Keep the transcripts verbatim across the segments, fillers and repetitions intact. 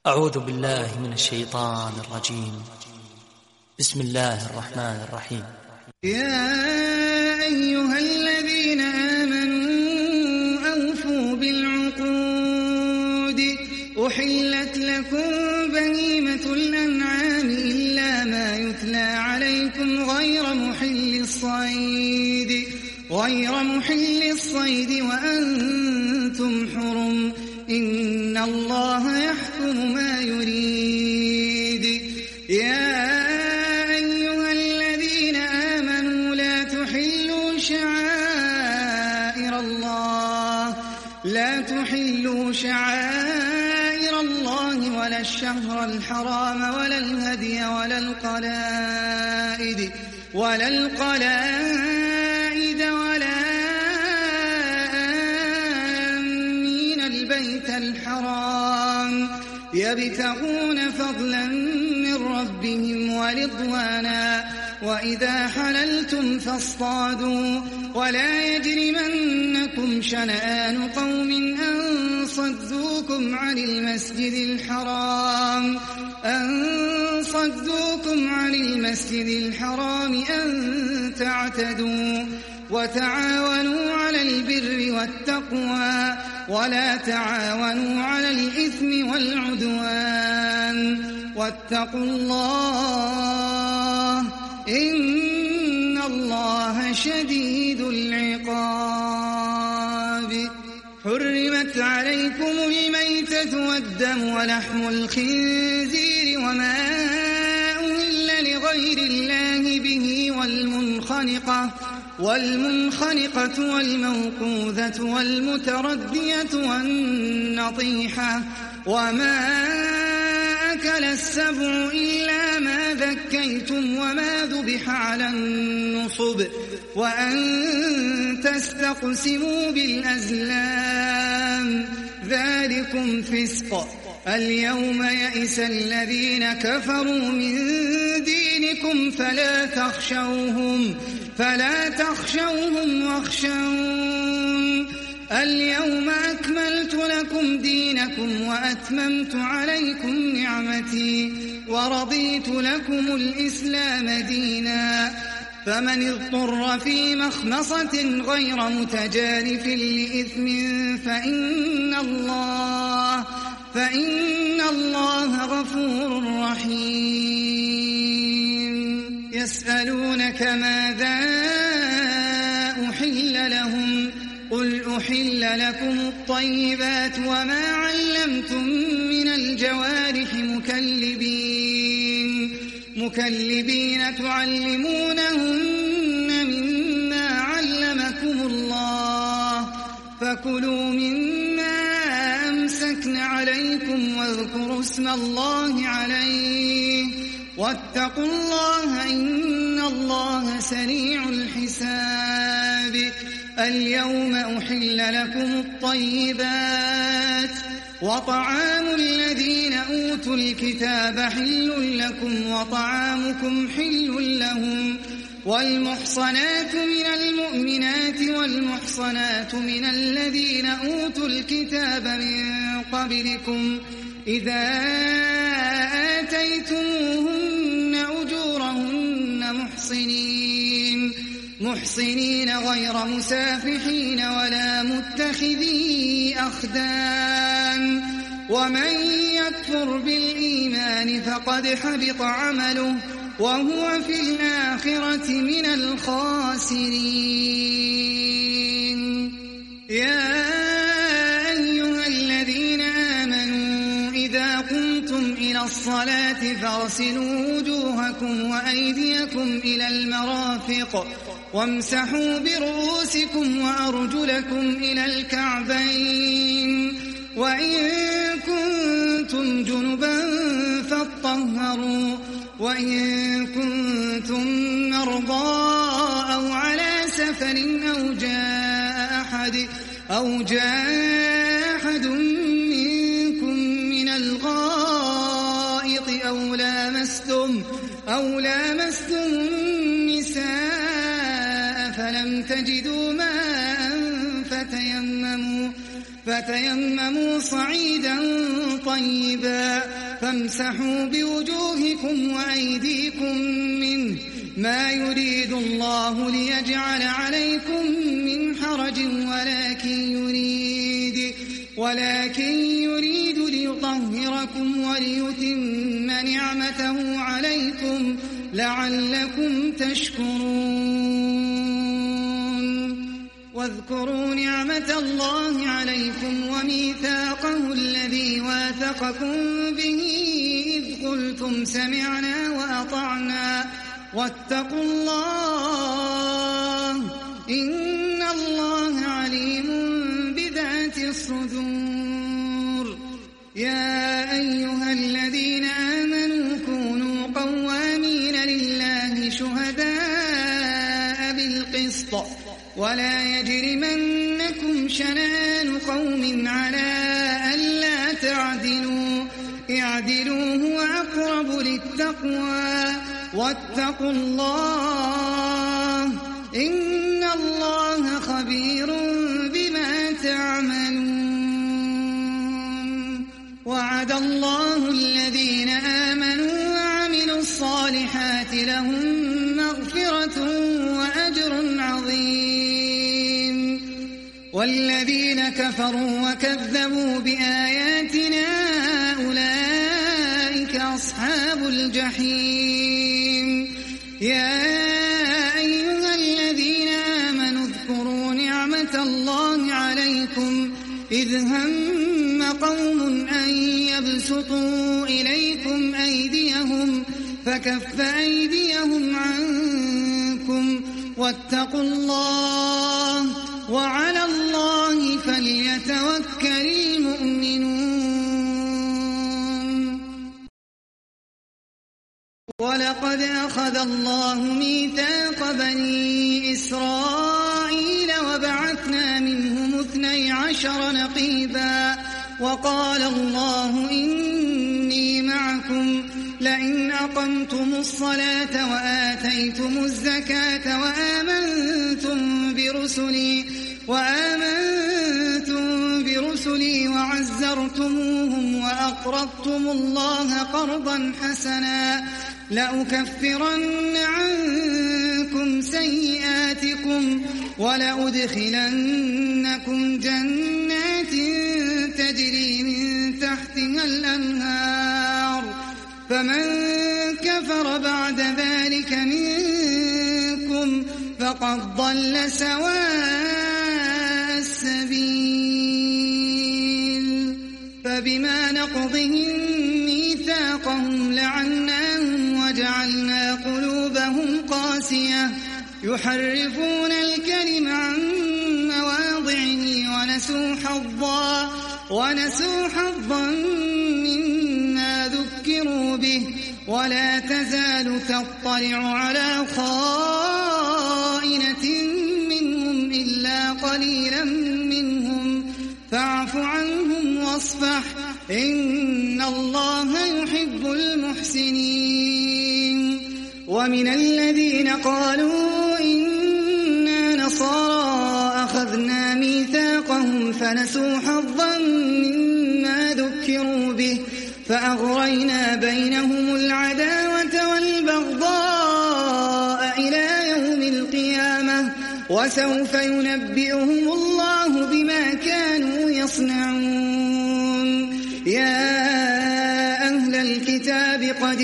أعوذ بالله من الشيطان الرجيم. بسم الله الرحمن الرحيم. يا أيها الذين آمنوا أوفوا بالعقود أحلت لكم بهيمة الأنعام إلا ما يتلى عليكم غير محل الصيد غير محل الصيد وأنتم حرم إن الله يحكم ما يريد. يا أيها الذين آمنوا لا تحلوا شعائر الله لا تحلوا شعائر الله ولا الشهر الحرام ولا الهدي ولا القلائد ولا القلائد ولا آمين البيت الحرام يبتغون فضلا من ربهم ورضوانا وإذا حللتم فاصطادوا ولا يجرمنكم شنآن قوم أن صدوكم عن المسجد الحرام أن صدوكم عن المسجد الحرام أن تعتدوا وتعاونوا على البر والتقوى ولا تعاونوا على الإثم والعدوان واتقوا الله إن الله شديد العقاب. حرمت عليكم الميتة والدم ولحم الخنزير وما أهل لغير الله به والمنخنقة والمنخنقة والموقوذة والمتردية والنطيحة وما أكل السبع إلا ما ذكيتم وما ذبح على النصب وأن تستقسموا بالأزلام ذلكم فسق. اليوم يئس الذين كفروا من دينكم فلا تخشوهم فلا تخشوهم واخشون اليوم أكملت لكم دينكم وأتممت عليكم نعمتي ورضيت لكم الإسلام دينا فمن اضطر في مخمصة غير متجانف لإثم فإن الله فإن الله غفور رحيم. يسألونك ماذا أحل لهم قل أحل لكم الطيبات وما علمتم من الجوارح مكلبين مكلبين تعلمونهن مما علمكم الله فكلوا مما أمسكن عليكم واذكروا اسم الله عليه واتقوا الله إن الله سريع الحساب. اليوم أحل لكم الطيبات وطعام الذين أوتوا الكتاب حل لكم وطعامكم حل لهم والمحصنات من المؤمنات والمحصنات من الذين أوتوا الكتاب من قبلكم إذا آتيتموهن أجورهن محصنين محصنين غير مسافحين ولا متخذي أخدان ومن يكفر بالإيمان فقد حبط عمله وهو في الآخرة من الخاسرين. يا أيها الذين آمنوا إذا قمتم إلى الصلاة فاغسلوا وجوهكم وأيديكم إلى المرافق وامسحوا برؤوسكم وأرجلكم إلى الكعبين وإن كنتم جنبا فاطهروا وإن كنتم مرضى أو على سفر أو جاء أحد أو جاء أحد منكم من الغائط أو لامستم أو لامستم النساء فلم تجدوا ماء فتيمموا فتيمموا صعيدا طيبا فامسحوا بوجوهكم وأيديكم منه ما يريد الله ليجعل عليكم من حرج ولكن يريد ولكن يريد ليطهركم وليتم نعمته عليكم لعلكم تشكرون. واذكروا نعمة الله عليكم وميثاقه الذي واثقكم به إذ قلتم سمعنا وأطعنا واتقوا الله إن الله عليم بذات الصدور. يا أيها الذين آمنوا كونوا قوامين لله شهداء بالقسط ولا يجرمنكم شنآن قوم على ألا تعدلوا اعدلوا هو أقرب للتقوى واتقوا الله إن الله خبير بما تعملون. وعد الله الذين آمنوا وعملوا الصالحات لهم مغفرة وأجر عظيم. والذين كفروا وكذبوا بآياتنا أولئك أصحاب الجحيم. يا أيها الذين آمنوا اذكروا نعمة الله عليكم إذ هم قوم أن يبسطوا إليكم أيديهم فكف أيديهم عنكم واتقوا الله وعلى الله فليتوكل المؤمنون. ولقد أخذ الله ميثاق بني إسرائيل وبعثنا منهم اثني عشر نقيبا وقال الله إني معكم لئن أقمتم الصلاة وآتيتم الزكاة وآمنتم برسلي وآمنتم برسلي وعزرتموهم وأقرضتم الله قرضا حسنا لأكفرن عنكم سيئاتكم ولأدخلنكم جنات تجري من تحتها الأنهار فمن كفر بعد ذلك منكم فقد ضل سواء السبيل. فبما نقضهم ميثاقهم لعناهم وجعلنا قلوبهم قاسية يحرفون الكلم عن مواضعه ونسوا حظا ونسوا حظا مما ذكروا به ولا تزال تطلع على خائنة منهم إلا قليلا منهم فاعف عنهم واصفح إن الله يحب المحسنين. ومن الذين قالوا إنا نصارى أخذنا ميثاقهم فنسوا حظا مما ذكروا به فأغرينا بينهم العداوة والبغضاء إلى يوم القيامة وسوف ينبئهم الله بما كانوا يصنعون. يا أهل الكتاب قد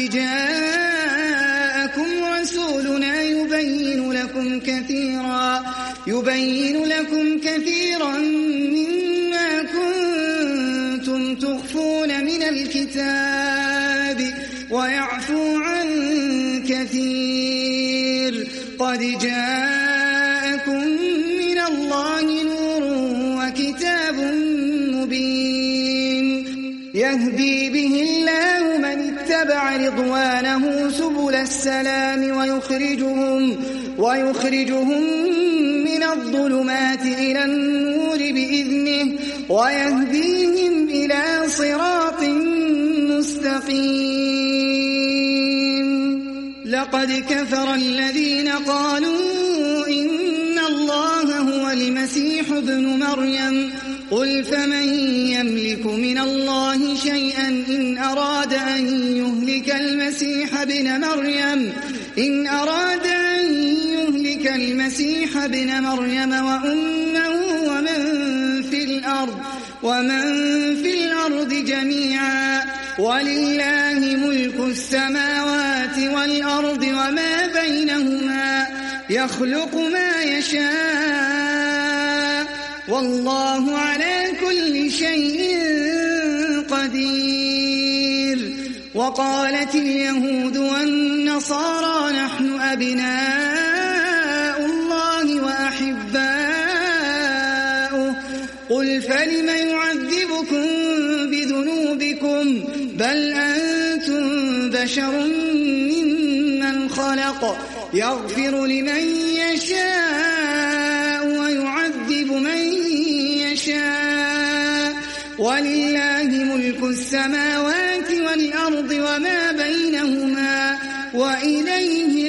جاءكم رسولنا يبين لكم كثيرا يبين لكم كثيرا مما كنتم تخفون من الكتاب ويعفو عن كثير قد جاءكم من الله نور وكتاب مبين يهدي به الله من اتبع رضوانه سبل السلام ويخرجهم ويخرجهم من الظلمات إلى النور بإذنه ويهديهم إلى صراط مستقيم. لقد كفر الذين قالوا إن الله هو المسيح ابن مريم قل قل فمن يملك من الله شيئا إن أراد أن يهلك المسيح ابن مريم إن أراد أن يهلك المسيح ابن مريم وأمه ومن في الأرض ومن في الأرض جميعا ولله ملك السماوات والأرض وما بينهما يخلق ما يشاء والله على كل شيء قدير. وقالت اليهود والنصارى نحن أبناء الله وأحباؤه قل فلم يعذبكم بذنوبكم بل أنتم بشر ممن خلق يغفر لمن يشاء ويعذب من يشاء ولله ملك السماوات والأرض وما بينهما وإليه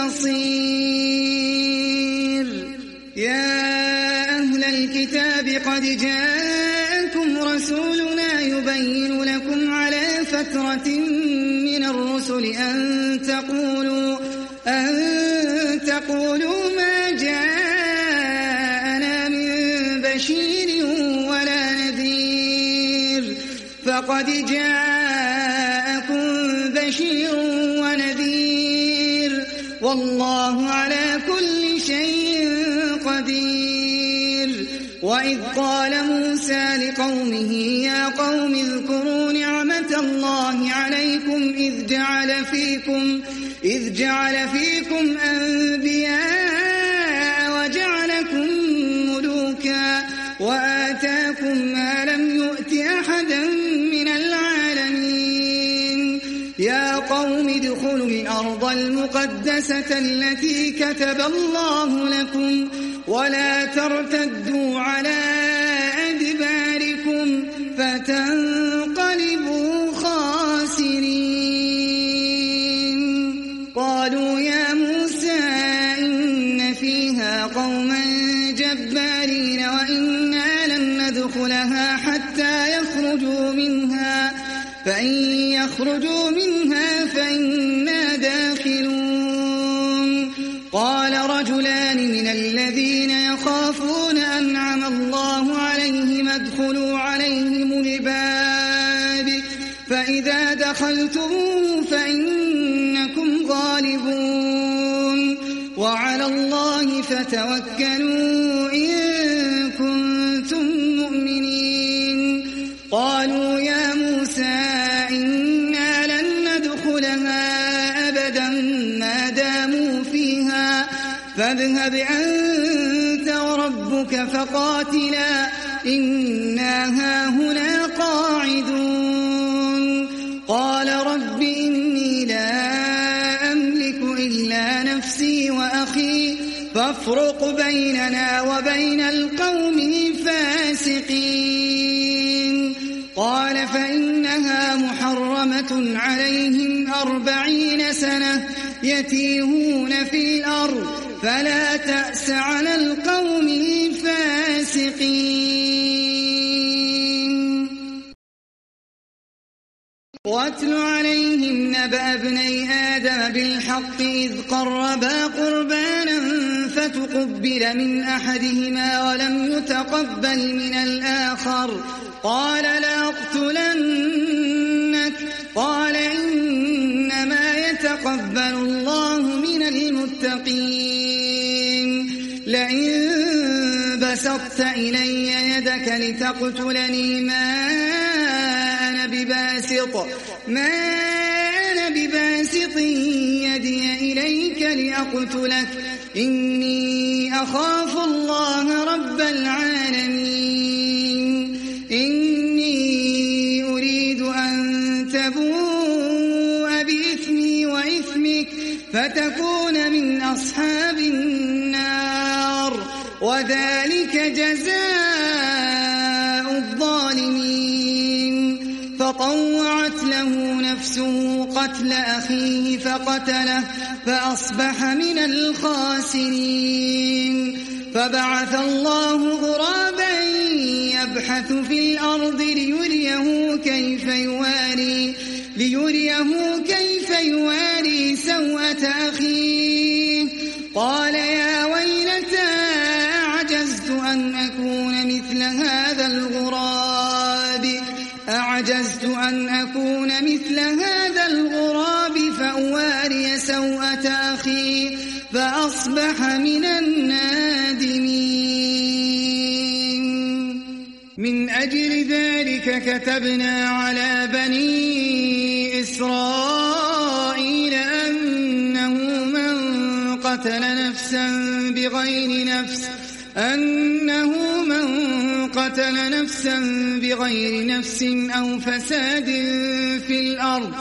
المصير. يا أهل الكتاب قد جاءكم رسولنا يبين لكم على فترة من الرسل أن تقولوا أن تقولوا ما جاءنا من بشير ولا نذير فقد جاءكم بشير ونذير والله على كل شيء قدير. وإذ قال موسى لقومه يا قوم اذكروا نعمة الله عليكم إذ جعل فيكم إذ جعل فيكم أنبياء وجعلكم ملوكا وآتاكم ما لم يؤت أحدا من العالمين. يا قوم ادخلوا الأرض المقدسة التي كتب الله لكم ولا ترتدوا على أدباركم فتنقلبوا خاسرين. قالوا يا موسى إن فيها قوما جبارين وإنا لن ندخلها حتى يخرجوا منها فإن يخرجوا منها فإنا داخلون. قال رجلان من الذين يخافون أنعم الله عليهم ادخلوا عليهم الباب فإذا دخلتموه فإنكم غالبون وعلى الله فتوكلوا إن كنتم مؤمنين. قالوا يا موسى إنا لن ندخلها أبدا ما داموا فيها فاذهب أنت وربك فقاتلا إنا هاهنا قاعدون. قال رب إني لا أملك إلا نفسي وأخي فافرق بيننا وبين القوم الفاسقين. قال فإنها محرمة عليهم أربعين سنة يتيهون في الأرض فلا تأس على القوم الفاسقين. واتل عليهم نبأ ابني آدم بالحق إذ قربا قربانا فتقبل من أحدهما ولم يتقبل من الآخر قال لأقتلنك قال إنما يتقبل الله من المتقين. لئن بسطت إلي يدك لتقتلني ما أنا بباسط ما أنا بباسط يدي إليك لأقتلك إني أخاف الله رب العالمين. إني أريد أن تبوء بإثمي وإثمك فتكون من أصحاب النار وذلك جزاء الظالمين. فطوعت له نفسه قتل أخيه فقتله فأصبح من الخاسرين. فبعث الله غرابا يبحث في الأرض ليريه كيف يواري ليريه كيف يواري سوءة أخيه قال يا ويلتى أعجزت أن أكون مثل هذا الغراب أعجزت أن أكون مثل هذا الغراب فأواري سوءة أخي فأصبح من النادمين. من أجل ذلك كتبنا على بني إسرائيل أنه من قتل نفسا بغير نفس أنه من قتل نفسا بغير نفس أو فساد في الأرض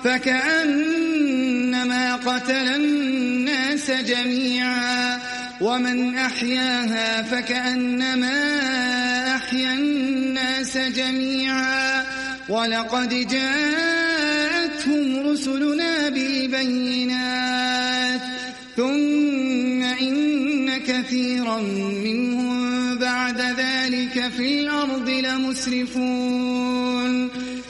فكأنما قتل الناس جميعا ومن أحياها فكأنما أحيا الناس جميعا ولقد جاءتهم رسلنا بالبينات ثم إن كثيرا منهم بعد ذلك في الأرض لمسرفون.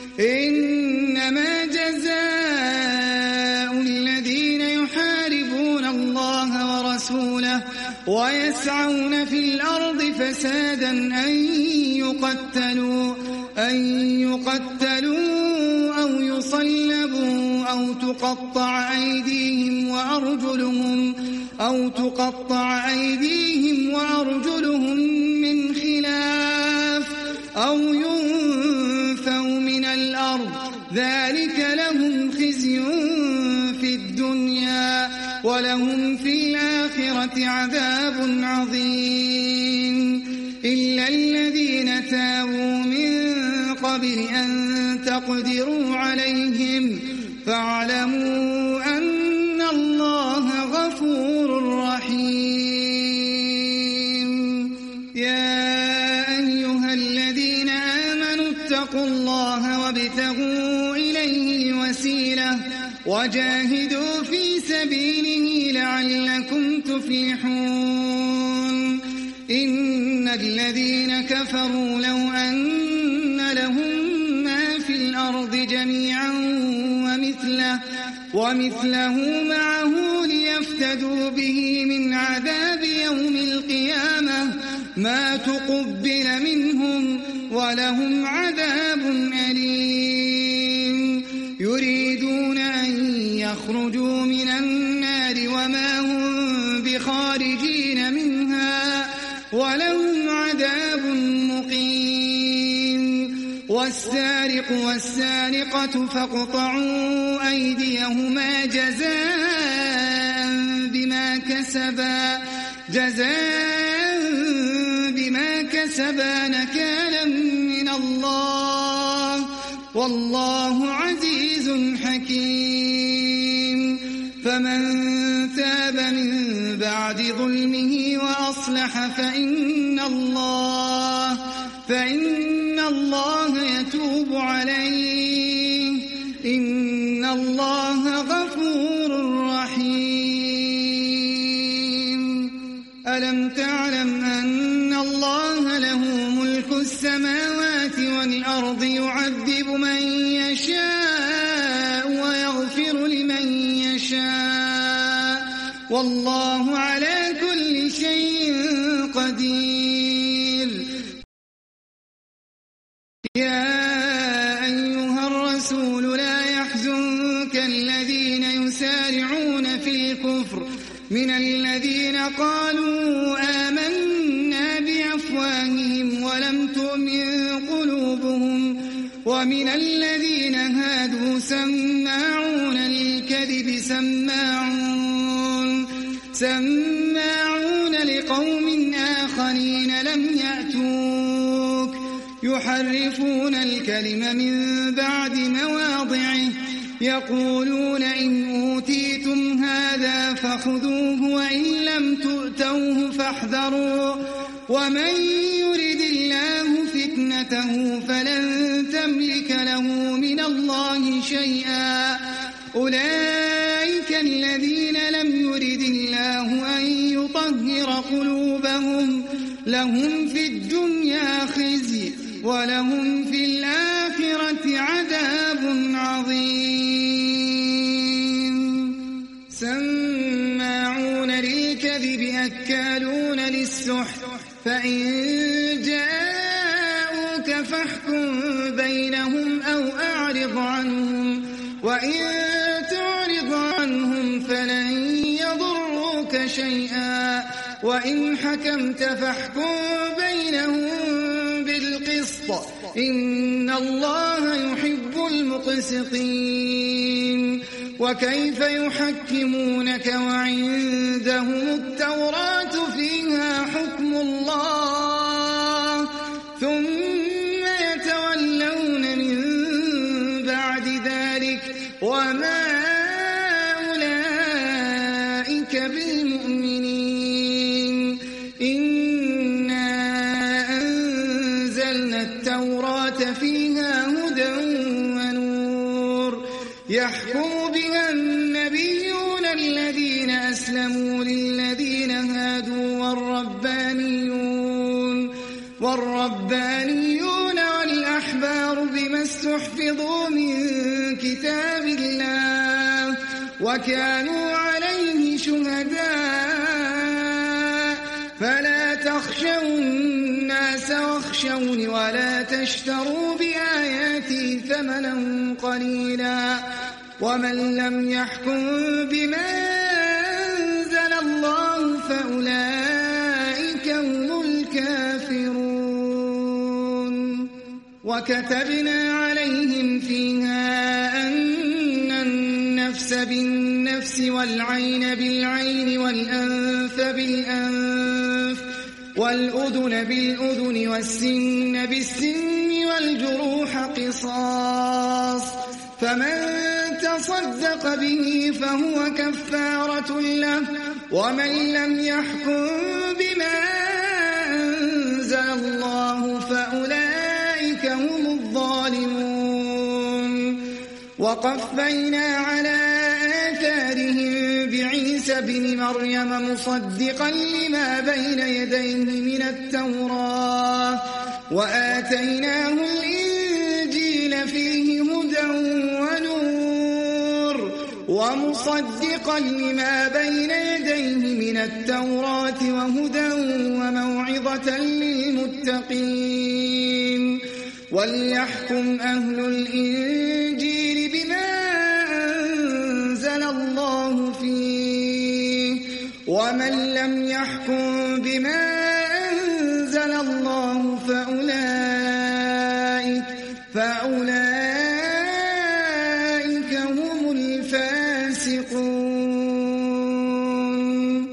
إنما جزاء الذين يحاربون الله ورسوله ويسعون في الأرض فسادا أن يقتلوا أن يقتلوا أو يصلبوا أو تقطع أيديهم وأرجلهم أو تقطع أيديهم وأرجلهم من خلاف أو ينفوا من الأرض ذلك لهم خزي في الدنيا ولهم في الآخرة عذاب عظيم. إلا الذين تابوا من قبل أن تقدروا عليهم فاعلموا أن الله غفور رحيم. يا أيها الذين آمنوا اتقوا الله وابتغوا إليه الوسيلة وجاهدوا في سبيله لعلكم تفلحون. إن الذين كفروا لو أن لهم ما في الأرض جميعا ومثله, ومثله معه ليفتدوا به من عذاب يوم القيامة ما تقبل منهم ولهم عذاب أليم. يريدون أن يخرجوا من النار وما هم بخارجين منها ولهم عذاب مقيم. والسارق والسارقة فاقطعوا أيديهما جزاء بما كسبا جزاء بما كسبا نكالا من الله والله عزيز حكيم. فمن تاب من بعد ظلمه وأصلح فإن الله فإن الله يتوب عليه إن الله غفور رحيم. ألم تعلم أن الله له ملك السماوات والأرض يعذب من يشاء ويغفر لمن يشاء والله على كل شيء قدير. يا أيها الرسول لا يحزنك الذين يسارعون في الكفر من الذين قالوا آمنا بأفواههم ولم تؤمن قلوبهم ومن الذين هادوا سماعون للكذب سماعون سماعون لقوم آخرين لم يأتوك يحرفون الكلم من بعد مواضعه يقولون إن أوتيتم هذا فخذوه وإن لم تؤتوه فاحذروا ومن يرد الله فتنته فلن تملك له من الله شيئا. أولئك الذين لم يرد الله أن يطهر قلوبهم لهم في الدنيا خزي ولهم في الآخرة عذاب عظيم سماعون للكذب أكالون للسحت فإن جاءوك فاحكم بينهم أو أعرض عنهم وإن تعرض عنهم فلن يضروك شيئا وإن حكمت فاحكم بينهم بالقسط إن الله يحب المقسطين وكيف يحكمونك وعندهم التوراة فيها حكم الله ثم يتولون من بعد ذلك وما أولئك بالمؤمنين إنا أنزلنا التوراة فيها هدى ونور يحكم بها النبيون الذين أسلموا للذين هادوا والربانيون والربانيون والأحبار بما استحفظوا من كتاب الله وكانوا عليه شهداء فلا تخشوا الناس واخشوني ولا تشتروا بآياتي ثمنا قليلا ومن لم يحكم بما أنزل الله فأولئك هم الكافرون وكتبنا عليهم فيها أن النفس بالنفس والعين بالعين والأنف بالأنف والأذن بالأذن والسن بالسن والجروح قصاص فمن تصدق به فهو كفارة له ومن لم يحكم بما أنزل الله فأولئك هم الظالمون وقفينا على آثارهم بعيسى بن مريم مصدقا لما بين يديه من التوراة وآتيناه الإنجيل فيه هدى ونور ومصدقا لما بين يديه من التوراة وهدى وموعظة للمتقين وليحكم أهل الإنجيل بما أنزل الله فيه ومن لم يحكم بما أنزل الله فأولئك فأولئك هم الفاسقون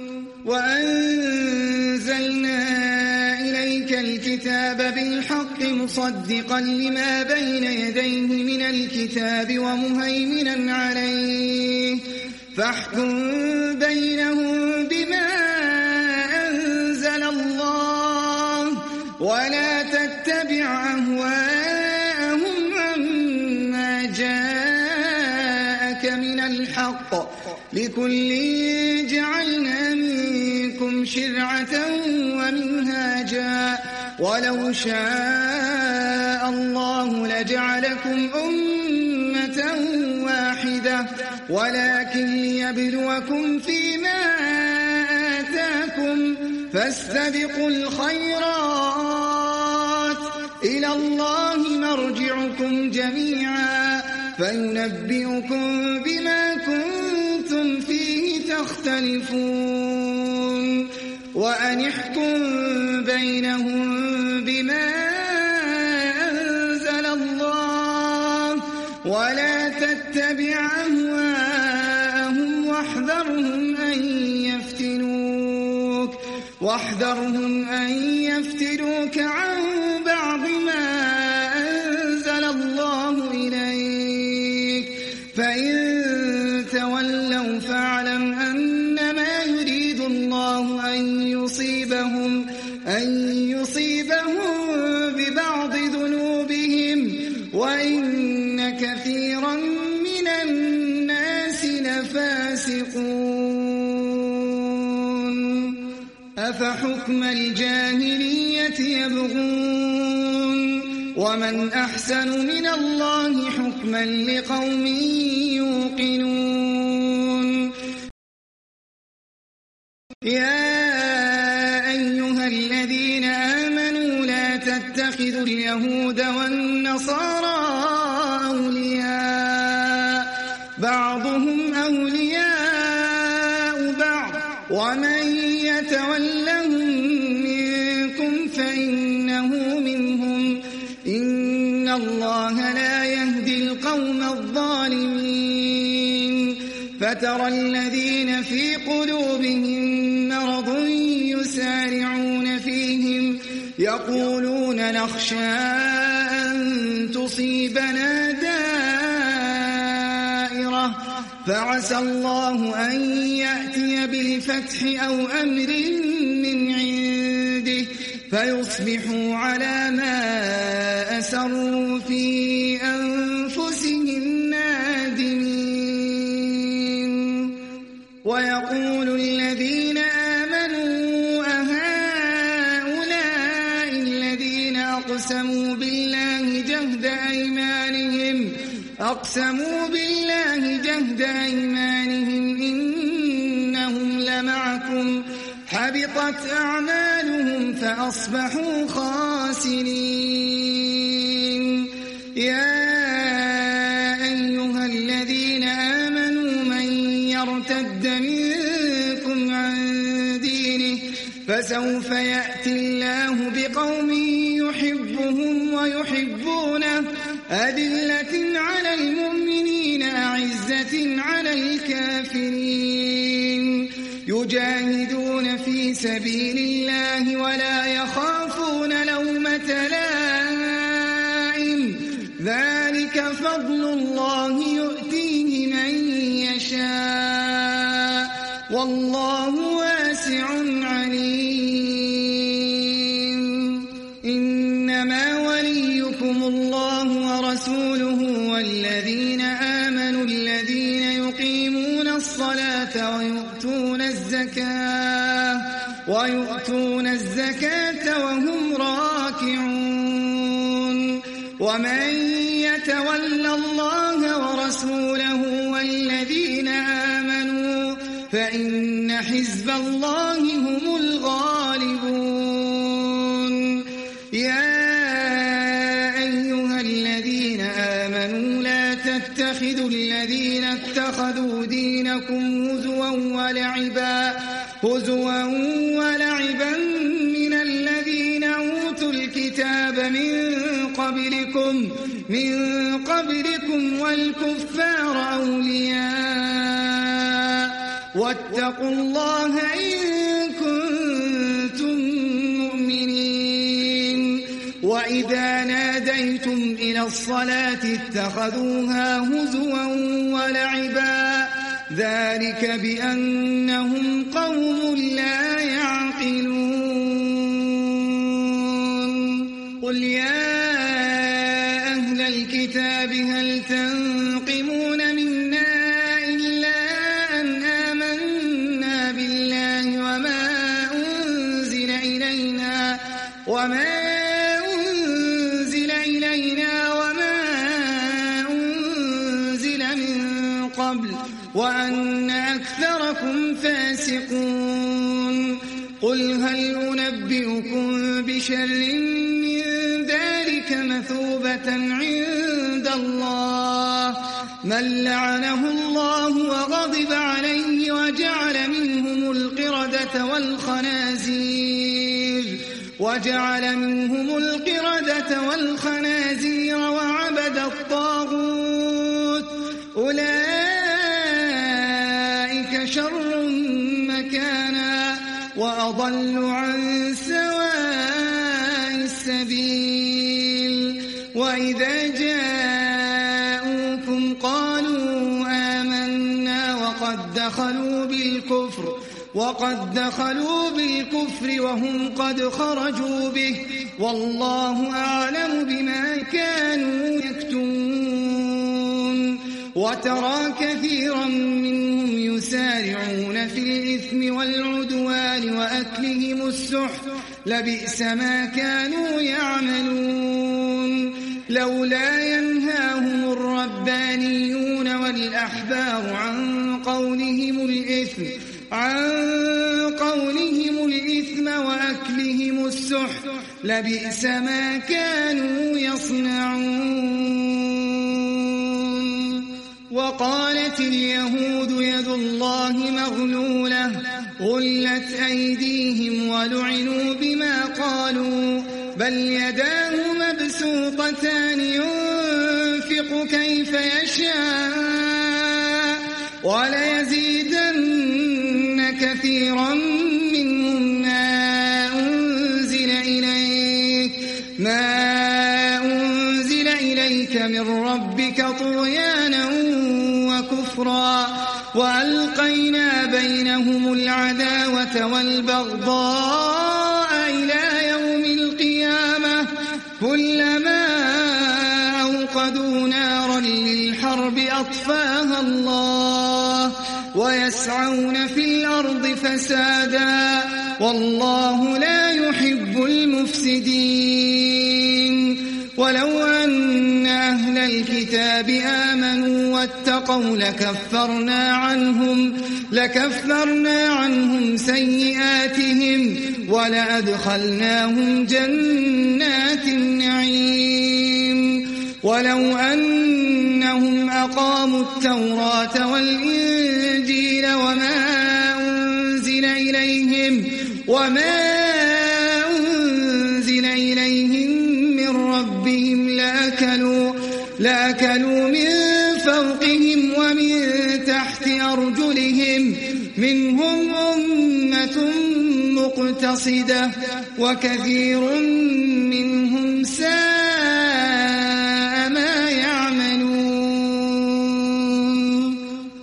وأنزلنا إليك الكتاب بالحق مصدقا لما بين يديه من الكتاب ومهيمنا عليه فاحكم بينهم بما أنزل الله ولا تتبع أهواءهم عما جاءك من الحق لكل جعلنا منكم شرعة ومنهاجا ولو شاء الله لجعلكم أمة واحدة ولكن ليبلوكم فيما آتاكم فاستبقوا الخيرات إلى الله مرجعكم جميعا فينبئكم بما كنتم فيه تختلفون وأن احكم بينهم بما أنزل الله ولا تتبع أهواءهم واحذرهم أن يفتنوك واحذرهم أن يفتنوك عن بعض ما أنزل الله إليك فإن تولوا فاعلم أنما يريد الله أن يصيبهم أن يصيبهم ببعض ذنوبهم وإن كثيرا من الناس لفاسقون أفحكم الجاهلية يبغون ومن أحسن من الله حكما لقوم يوقنون يا أيها الذين آمنوا لا تتخذوا اليهود والنصارى أولياء بعضهم أولياء بعض ومن يتولهم منكم فإنه منهم إن الله لا يهدي القوم الظالمين فترى الذين في قلوبهم مرض يسارعون فيهم يقولون نخشى أن تصيبنا دائرة فعسى الله أن يأتي بالفتح أو أمر من عنده فيصبحوا على ما أسروا في أنفسهم نادمين ويقول الذين آمنوا أهؤلاء الذين أقسموا بالله جهد أيمانهم أقسموا بالله جهد أيمانهم إنهم لمعكم حبطت أعمالهم فأصبحوا خاسرين يا أيها الذين آمنوا من يرتد منكم عن دينه فسوف يأتي الله بقوم يحبهم ويحبونه أذلة على المؤمنين أعزة على الكافرين يجاهدون في سبيل الله ولا يخافون لومة لائم ذلك فضل الله يؤتيه من يشاء والله واسع عليم إنما وليكم الله ورسوله والذين آمنوا الذين يقيمون الصلاة ويؤتون الزكاة ويؤتون الزكاة وهم راكعون ومن يتولى الله ورسوله والذين آمنوا فإن حزب الله هم الغالبون يا أيها الذين آمنوا لا تتخذوا الذين اتخذوا دينكم هزوا ولعبا هزوا ولعبا من الذين أوتوا الكتاب من قبلكم من قبلكم والكفار أولياء واتقوا الله إن كنتم مؤمنين وإذا ناديتم إلى الصلاة اتخذوها هزوا ولعبا ذلك بأنهم قوم لا يعقلون قل يا أهل الكتاب هل تنقمون منا إلا أن آمنا بالله وما أنزل إلينا وما أنزل إلينا وما أنزل من قبل وأن أكثركم فاسقون قل هل أنبئكم بشر من ذلك مثوبة عند الله من لعنه الله وغضب عليه وجعل منهم القردة والخنازير وجعل منهم القردة والخنازير وعبد الطاغوت أولئك شر مكانا وأضل عن سواء السبيل وإذا جاءوكم قالوا آمنا وقد دخلوا بالكفر وقد دخلوا بالكفر وهم قد خرجوا به والله أعلم بما كانوا يكتمون وترى كثيرا منهم يسارعون في الإثم والعدوان وأكلهم السحت لبئس ما كانوا يعملون لولا ينهاهم الربانيون والأحبار عن قولهم الإثم عن قولهم الإثم وأكلهم السحت لبئس ما كانوا يصنعون وقالت اليهود يد الله مغلولة غلت أيديهم ولعنوا بما قالوا بل يداه مبسوطتان ينفق كيف يشاء وليزيدن كثيرا منهم ما أنزل إليك ما أنزل إليك من ربك طغيانا وكفرا وألقينا بينهم العداوة والبغضاء إلى يوم القيامة كلما أوقدوا نارا للحرب أطفاها الله ويسعون في الأرض فسادا والله لا يحب المفسدين ولو أن أهل الكتاب آمنوا واتقوا لكفرنا عنهم لكفرنا عنهم سيئاتهم ولأدخلناهم جنات النعيم ولو أنهم أقاموا التوراة والإنجيل وما أنزل إليهم وما أنزل إليهم من ربهم لأكلوا لأكلوا من فوقهم ومن تحت أرجلهم منهم أمة مقتصدة وكثير منهم ساء ما يعملون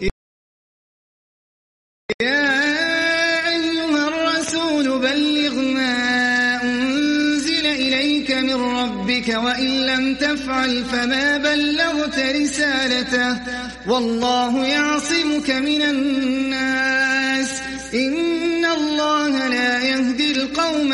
يا أيها الرسول بلغ ما أنزل إليك من ربك وإن لم تفعل فما بلغت رسالته والله يعصمك من الناس إن الله لا يهدي القوم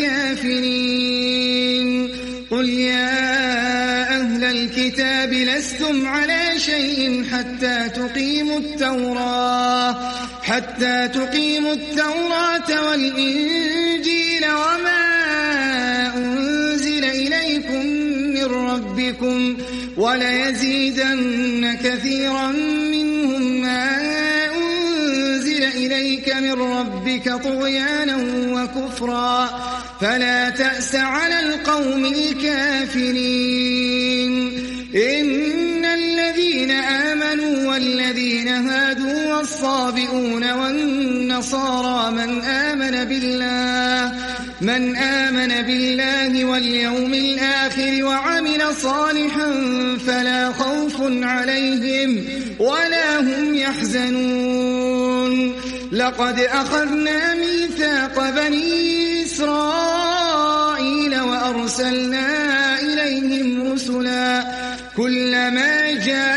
الكافرين قل يا أهل الكتاب لستم على شيء حتى تقيموا التوراة حتى تقيموا التوراة والإنجيل وما أنزل إليكم من ربكم وليزيدن كثيرا منهم ما أنزل إليك من ربك طغيانا وكفرا فلا تأس على القوم الكافرين إن الذين آمنوا والذين هادوا والصابئون والنصارى من آمن بالله من آمن بالله واليوم الآخر وعمل صالحا فلا خوف عليهم ولا هم يحزنون لقد أخذنا ميثاق بني إسرائيل وأرسلنا إليهم رسلا كلما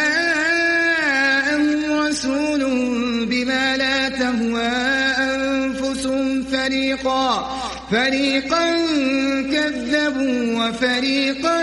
جاءهم رسول بما لا تهوى أنفسهم فريقا فريقا كذبوا وفريقا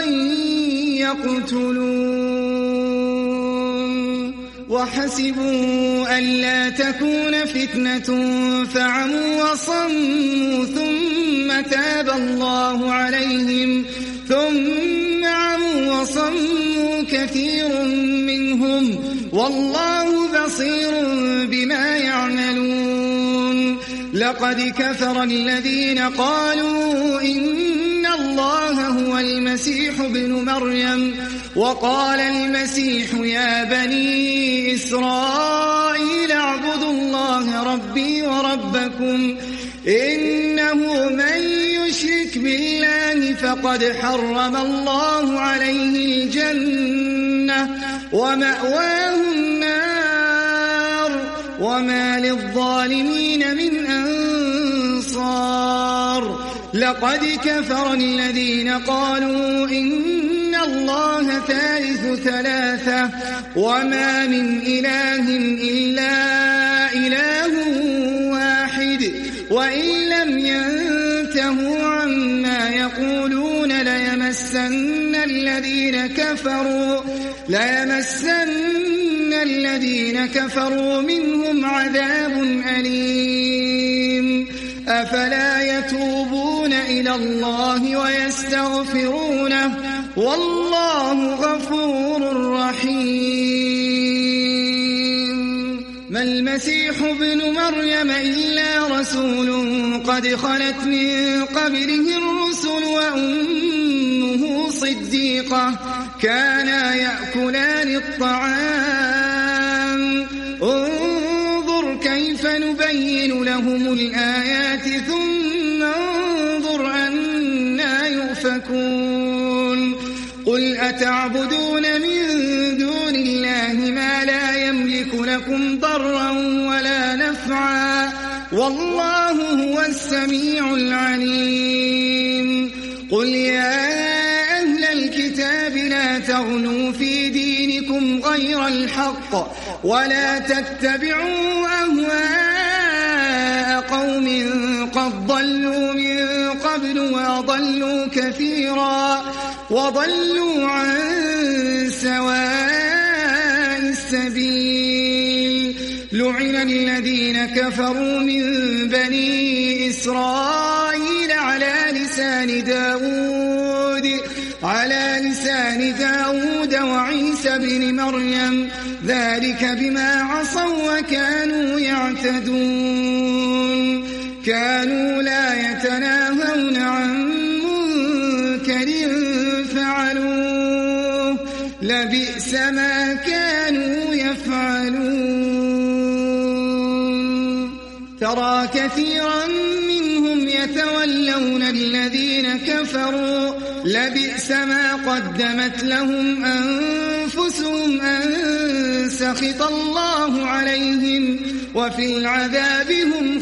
يقتلون وحسبوا ألا تكون فتنة فعموا وصموا ثم تاب الله عليهم ثم عموا وصموا كثير منهم والله بصير بما يعملون لقد كفر الذين قالوا إن الله هو المسيح ابن مريم وقال المسيح يا بني إسرائيل اعبدوا الله ربي وربكم إنه من يشرك بالله فقد حرم الله عليه الجنة ومأواه النار وما للظالمين من أنصار لقد كفر الذين قالوا إن الله ثالث ثلاثة وما من إله إلا إله واحد وإن لم ينتهوا عما يقولون ليمسن الذين كفروا ليمسن الذين كفروا منهم عذاب أليم أفلا يتوبون إلى الله ويستغفرونه والله غفور رحيم ما المسيح ابن مريم إلا رسول قد خلت من قبله الرسل وأمه صديقة كانا يأكلان الطعام انظر كيف نبين لهم الآيات ثم انظر أنا يؤفكون قل أتعبدون من دون الله ما لا يملك لكم ضرا ولا نفعا والله هو السميع العليم قل يا أهل الكتاب لا تغلوا في دينكم غير الحق ولا تتبعوا أهواء قوم قد ضلوا من قبل وأضلوا كثيرا وضلوا عن سواء السبيل لعن الذين كفروا من بني إسرائيل على لسان داود على لسان داود وعيسى بن مريم ذلك بما عصوا وكانوا يعتدون كانوا لا يتناهون عن منكر فعلوه لبئس ما كانوا يفعلون ترى كثيرا منهم يتولون الذين كفروا لبئس ما قدمت لهم أنفسهم أن سخط الله عليهم وفي العذاب هم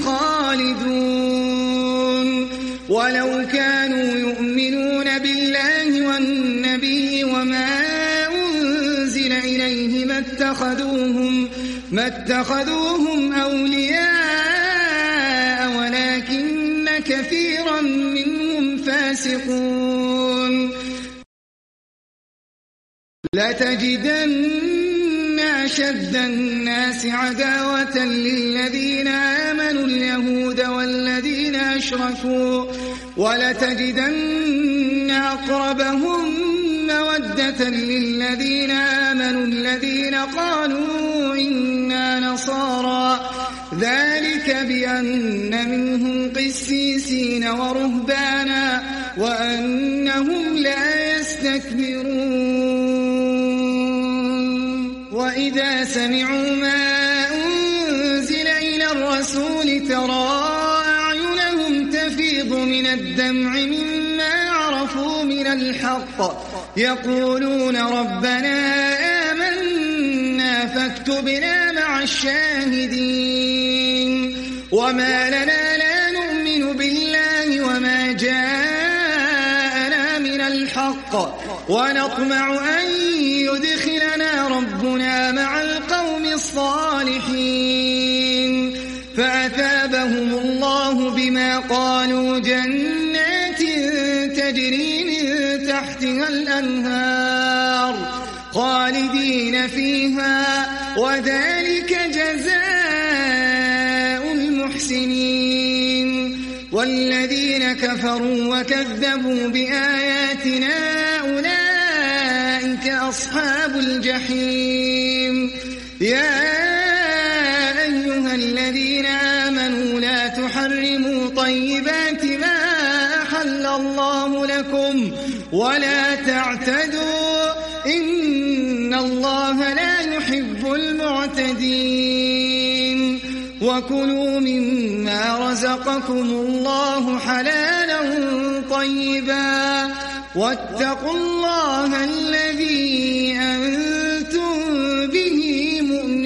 خالدون ولو كانوا يؤمنون بالله والنبي وما أنزل إليه ما اتخذوهم, ما اتخذوهم أولياء ولكن كثيرا منهم فاسقون لتجدن أشد الناس عداوة للذين آمنوا اليهود والذين أشركوا ولتجدن أقربهم مودة للذين آمنوا الذين قالوا إنا نصارى ذلك بأن منهم قسيسين ورهبانا وأنهم لا يستكبرون وإذا سمعوا ما أنزل إلى الرسول ترى أعينهم تفيض من الدمع مما عرفوا من الحق يقولون ربنا آمنا فاكتبنا مع الشاهدين وما لنا لا نؤمن بالله وما جاءنا من الحق ونطمع أن يدخلنا ربنا مع القوم الصالحين فأثابهم الله بما قالوا جنات تجري من تحتها الأنهار خالدين فيها وذلك جزاء المحسنين والذين كفروا وكذبوا بآياتنا أولئك أصحاب الجحيم يا أيها الذين آمنوا لا تحرموا طيبات ما أحل الله لكم ولا تعتدوا إن الله لا يحب المعتدين وكلوا مما رزقكم الله حلالا طيبا واتقوا الله الذي أنتم به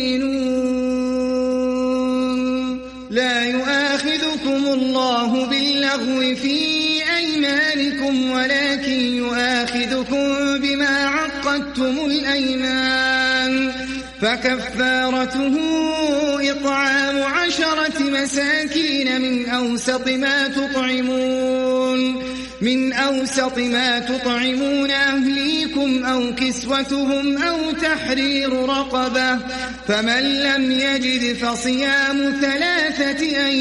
مؤمنون لا يؤاخذكم الله باللغو في أيمانكم ولكن يؤاخذكم بما عقدتم الأيمان فكفارته إطعام عشرة مساكين من أوسط ما تطعمون من أوسط ما تطعمون أهليكم أو كسوتهم أو تحرير رقبة فمن لم يجد فصيام ثلاثة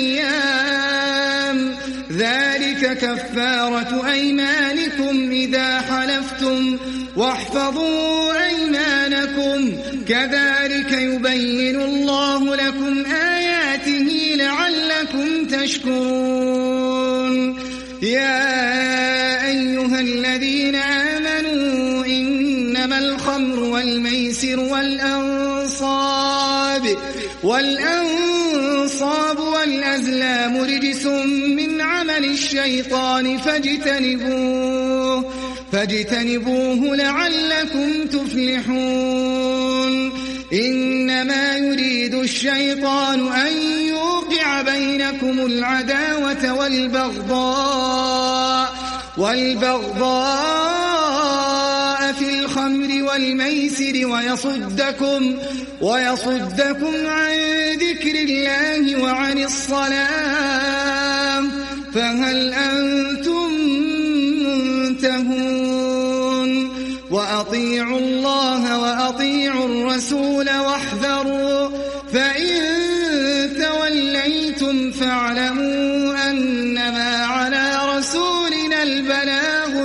أيام ذلك كفارة أيمانكم إذا حلفتم واحفظوا أيمانكم كذلك يبين الله لكم آياته لعلكم تشكرون يا أيها الذين آمنوا إنما الخمر والميسر والأنصاب والأنصاب والأزلام رجس من عمل الشيطان فاجتنبوه فاجتنبوه لعلكم تفلحون إنما يريد الشيطان أن يوقع بينكم العداوة والبغضاء والبغضاء في الخمر والميسر ويصدكم ويصدكم عن ذكر الله وعن الصلاة فهل أنتم منتهون وأطيعوا الله وأطيعوا الرسول واحذروا فإن توليتم فاعلموا أنما على رسولنا البلاغ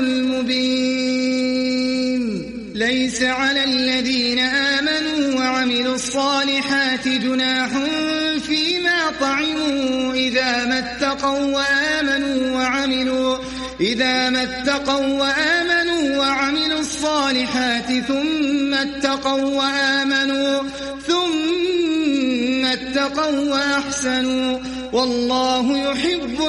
المبين ليس على الذين آمنوا وعملوا الصالحات جناح فيما طعموا إذا ما اتقوا وآمنوا وعملوا إذا ما اتقوا وآمنوا وعملوا الصالحات ثم اتقوا وآمنوا ثم اتقوا وأحسنوا والله يحب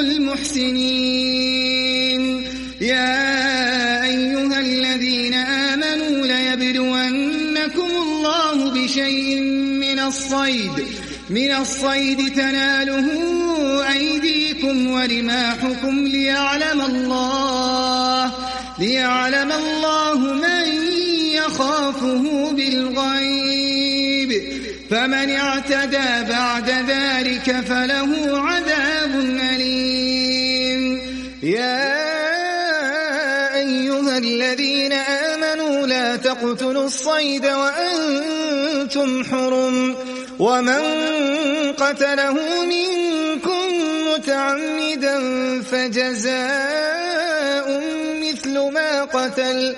المحسنين يا أيها الذين آمنوا ليبلونكم الله بشيء من الصيد من الصيد تناله أيديكم ورماحكم ليعلم الله ليعلم الله من يخافه بالغيب فمن اعتدى بعد ذلك فله عذاب أليم يا أيها الذين آمنوا لا تقتلوا الصيد وأنتم حرم ومن قتله منكم متعمدا فجزاء مثل ما قتل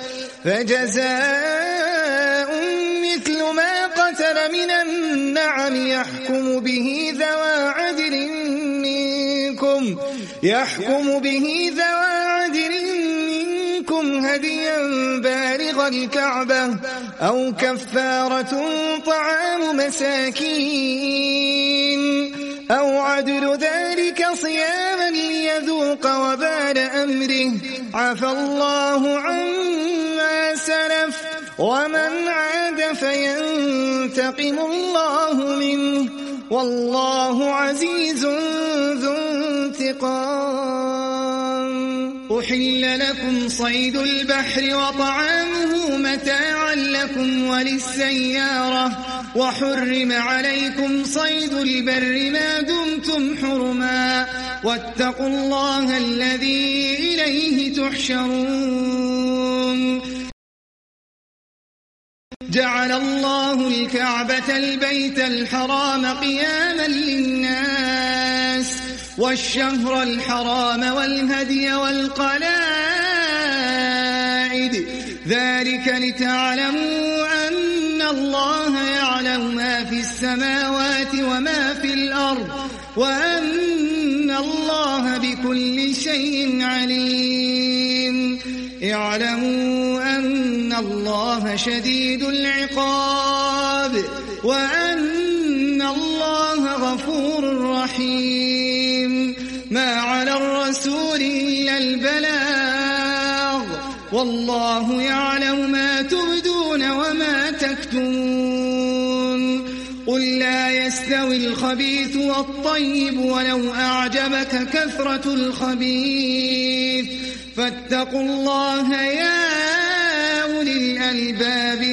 فجزاء مثل ما قتل من النعم يحكم به ذوى عدل منكم يحكم به ذوى عدل منكم هديا بالغ الكعبة أو كفارة طعام مساكين أو عدل ذلك صياما ليذوق وبال أمره عفى الله عما سلف ومن عاد فينتقم الله منه والله عزيز ذو انتقام أحل لكم صيد البحر وطعامه متاعا لكم وللسيارة وحرم عليكم صيد البر ما دمتم حرما واتقوا الله الذي إليه تحشرون جعل الله الكعبة البيت الحرام قياما للناس والشهر الحرام والهدي والقلائد ذلك لتعلموا أن الله يعلم ما في السماوات وما في الأرض وأن الله بكل شيء عليم اعلموا أن الله شديد العقاب وأن الله غفور رحيم ما على الرسول إلا البلاغ والله يعلم ما تبدون وما تكتمون قل لا يستوي الخبيث والطيب ولو أعجبك كثرة الخبيث فاتقوا الله يا أولي الألباب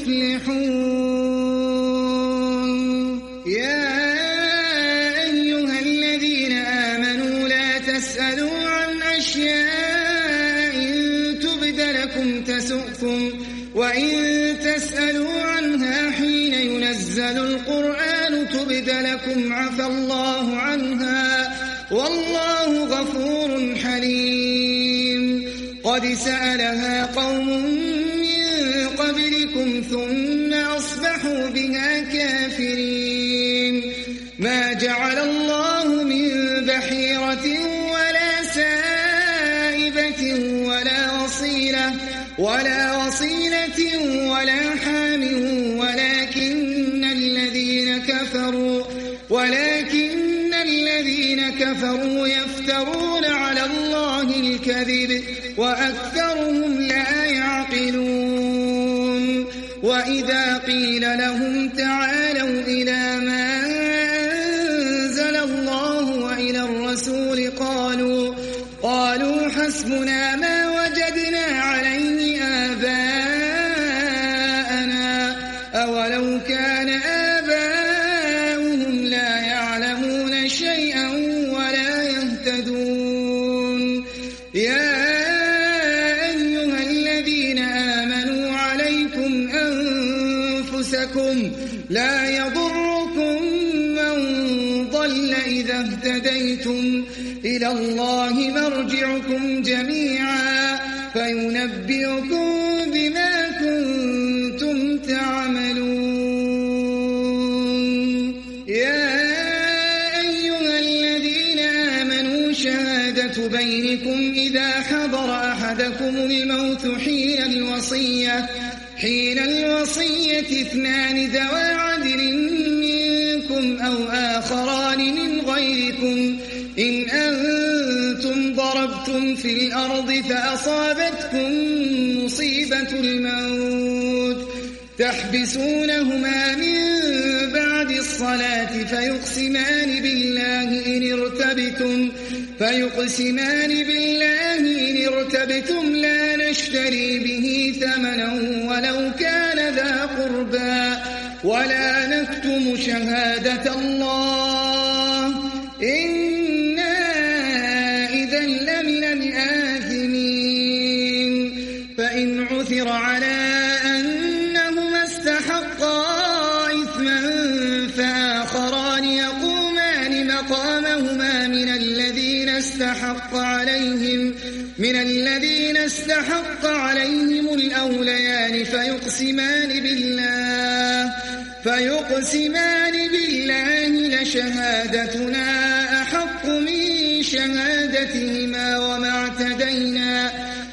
تفلحون يا أيها الذين آمنوا لا تسألوا عن أشياء إن تبد لكم تسؤكم وإن تسألوا عنها حين ينزل القرآن تبد لكم عفى الله عنها والله غفور حليم قد سألها قوم من قبلكم ثم أصبحوا بها كافرين ما جعل الله من بحيرة ولا سائبة ولا وصيلة ولا وصيلة ولا حام ولكن الذين كفروا ولكن الذين كفروا يفترون على الله الكذب وأكثرهم لا يعقلون وإذا قيل لهم تعالوا إلى ما أنزل الله وإلى الرسول قالوا قالوا حسبنا ما وجدنا عليه آباءنا أولو كان آباؤهم لا يعلمون شيئا ولا يهتدون يا أيها الذين آمنوا عليكم أنفسكم لا يضركم من ضل إذا اهتديتم إلى الله مرجعكم جميعا فينبئكم بما كنتم تعملون يا أيها الذين آمنوا شهادة بينكم إذا حضر أحدكم الموت حين الوصية حين الوصية اثنان ذوى عدل منكم أو آخران من غيركم إن أنتم ضربتم في الأرض فأصابتكم مصيبة الموت تحبسونهما من بعد الصلاة فيقسمان بالله إن ارتبتم فيقسمان بالله إن ارتبتم لا نشتري به ثمنا ولو كان ذا قربى ولا نكتم شهادة الله إنا إذا لمن الآثمين فإن عثر على أنهما استحقا إثما فآخران يقومان مقامهما من الذين استحق عليهم من الذين استحق عليهم الأوليان فيقسمان بالله فيقسمان بالله لشهادتنا أحق من شهادتهما وما اعتدينا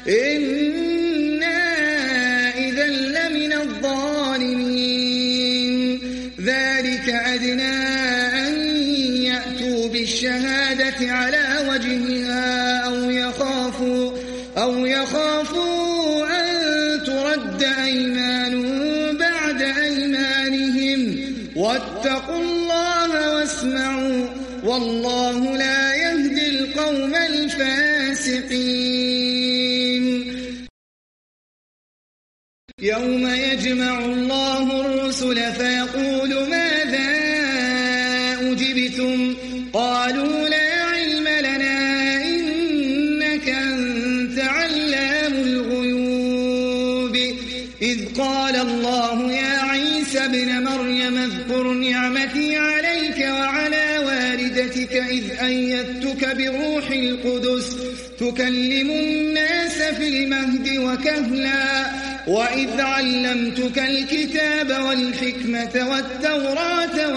إنا إذا لمن الظالمين ذلك أدنى أن يأتوا بالشهادة على وجهها أو يخافوا أو يخافوا أن ترد أيمان بعد أيمانهم واتقوا الله واسمعوا والله لا يهدي القوم الفاسقين يوم يجمع الله الرسل فيقول ماذا أجبتم قالوا لا علم لنا إنك أنت علام الغيوب إذ قال الله يا عيسى ابن مريم اذكر نعمتي عليك وعلى والدتك إذ أيدتك بروح القدس تكلم الناس في المهد وكهلا وإذ علمتك الكتاب والحكمة والتوراة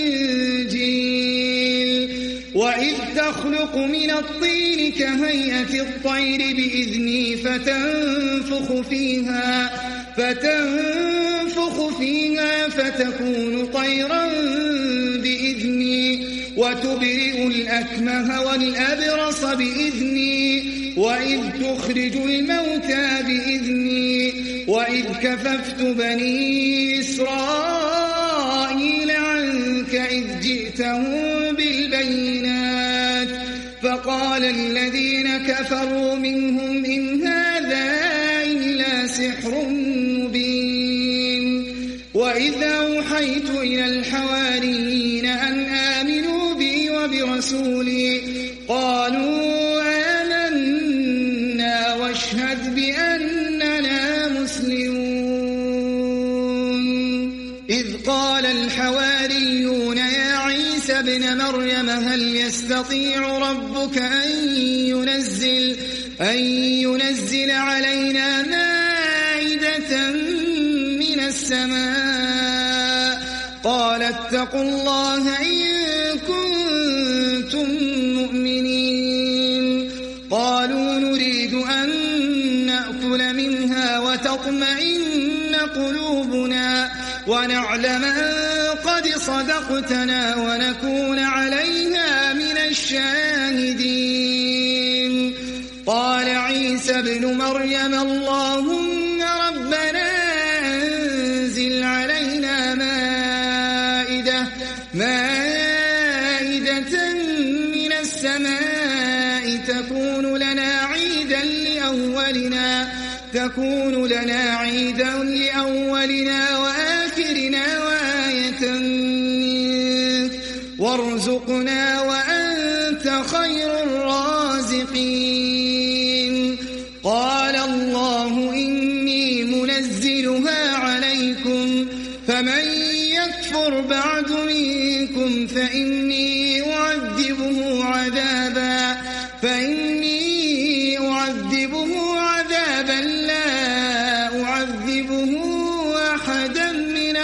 والإنجيل وإذ تخلق من الطين كهيئة الطير بإذني فتنفخ فيها فتنفخ فيها فتكون طيرا بإذني وتبرئ الأكمه والأبرص بإذني وإذ تخرج الموتى بإذني وإذ كففت بني إسرائيل عنك إذ جئتهم بالبينات فقال الذين كفروا منهم إن هذا إلا سحر مبين أوحيت إلى الحواريين أن آمنوا بي وبرسولي قالوا آمنا واشهد بأننا مسلمون إذ قال الحواريون يا عيسى ابن مريم هل يستطيع ربك أن ينزل, أن ينزل علينا مائدة من السماء قال اتقوا الله إن كنتم مؤمنين قالوا نريد أن نأكل منها وتطمئن قلوبنا ونعلم أن قد صدقتنا ونكون عليها من الشاهدين قال عيسى ابن مريم اللهم ربنا أنزل علينا مائدة, مائدة من السماء تكون لنا عيدا لأولنا, تكون لنا عيدا لأولنا وآخرنا وآية منك وارزقنا وأنت خير الرازقين قال الله إني منزلها عليكم فمن يكفر بعد منكم فإني أعذبه عذابا فإني أعذبه عذابا لا أعذبه أحدا من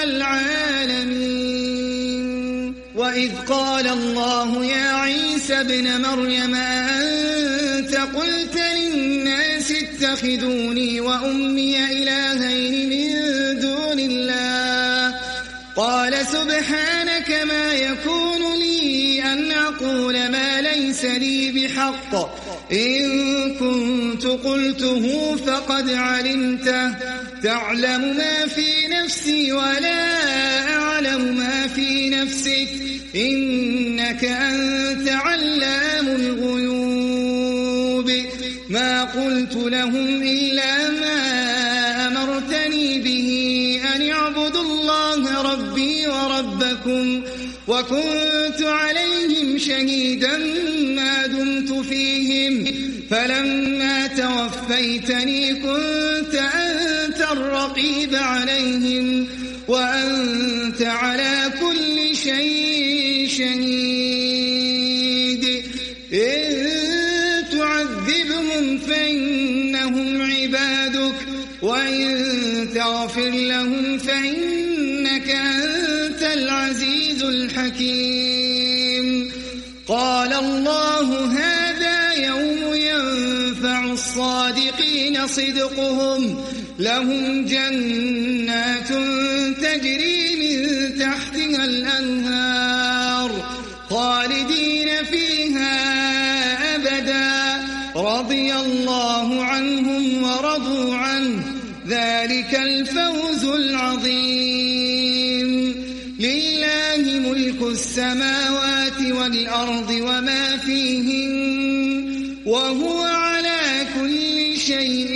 العالمين وإذ قال الله يا عيسى ابن مريم أنت قلت للناس اتخذوني وأمي إلهين من دون الله قال سبحانك ما يكون لي أن أقول ما ليس لي بحق إن كنت قلته فقد علمته تعلم ما في نفسي ولا أعلم ما في نفسك إنك أنت علام الغيوب ما قلت لهم إلا ما أمرتني به أن اعبدوا الله ربي وربكم وكنت عليهم شهيدا ما دمت فيهم فلما توفيتني كنت أنت الرقيب عليهم وأنت على كل شيء شهيد إن تعذبهم فإنهم عبادك وإن تغفر لهم فإنك أنت العزيز الحكيم قال الله هذا يوم ينفع الصادقين صدقهم لهم جنات تجري من تحتها الأنهار خالدين فيها أبدا رضي الله عنهم ورضوا عنه ذلك الفوز العظيم لله ملك السماوات والأرض وما فيهن وهو على كل شيء